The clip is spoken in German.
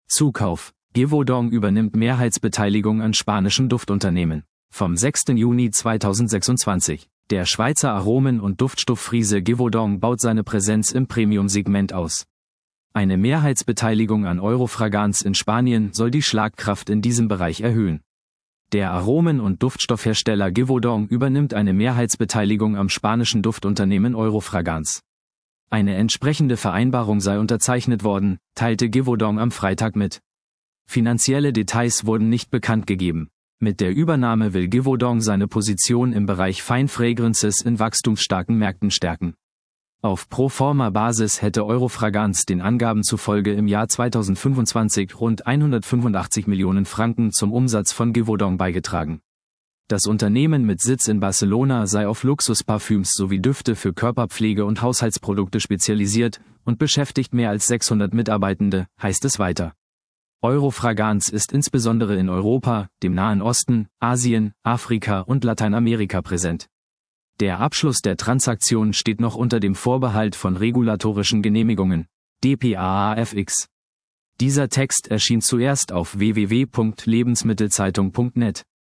Zukauf. Givaudan übernimmt Mehrheitsbeteiligung an spanischen Duftunternehmen. Vom 6. Juni 2026. Der Schweizer Aromen- und Duftstoffriese Givaudan baut seine Präsenz im Premium-Segment aus. Eine Mehrheitsbeteiligung an Eurofragance in Spanien soll die Schlagkraft in diesem Bereich erhöhen. Der Aromen- und Duftstoffhersteller Givaudan übernimmt eine Mehrheitsbeteiligung am spanischen Duftunternehmen Eurofragance. Eine entsprechende Vereinbarung sei unterzeichnet worden, teilte Givaudan am Freitag mit. Finanzielle Details wurden nicht bekannt gegeben. Mit der Übernahme will Givaudan seine Position im Bereich Fine Fragrances in wachstumsstarken Märkten stärken. Auf Pro-Forma-Basis hätte Eurofragance den Angaben zufolge im Jahr 2025 rund 185 Millionen Franken zum Umsatz von Givaudan beigetragen. Das Unternehmen mit Sitz in Barcelona sei auf Luxusparfüms sowie Düfte für Körperpflege und Haushaltsprodukte spezialisiert und beschäftigt mehr als 600 Mitarbeitende, heißt es weiter. Eurofragance ist insbesondere in Europa, dem Nahen Osten, Asien, Afrika und Lateinamerika präsent. Der Abschluss der Transaktion steht noch unter dem Vorbehalt von regulatorischen Genehmigungen, DPAAFX. Dieser Text erschien zuerst auf www.lebensmittelzeitung.net.